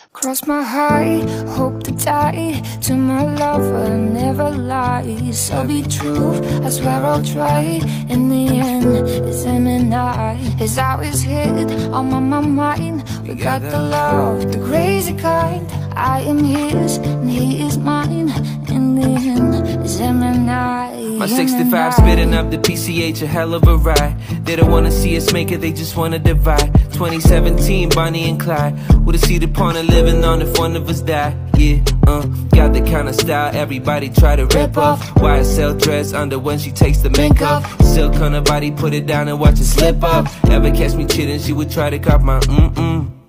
Cross my heart, hope to die to my lover, never lies. I'll be true, I swear I'll try. In the end, it's him and I. His always hit on my mind. We got the love, the crazy kind. I am his and he is mine. In the end, it's him and I. My 65 spitting up the PCH, a hell of a ride. They don't wanna see us make it, they just wanna divide. 2017, Bonnie and Clyde. Would've seen the point of living on if one of us died. Yeah, got the kind of style everybody try to rip off. YSL dress under when she takes the mink off. Silk on her body, put it down and watch it slip off. Ever catch me cheating, she would try to cop my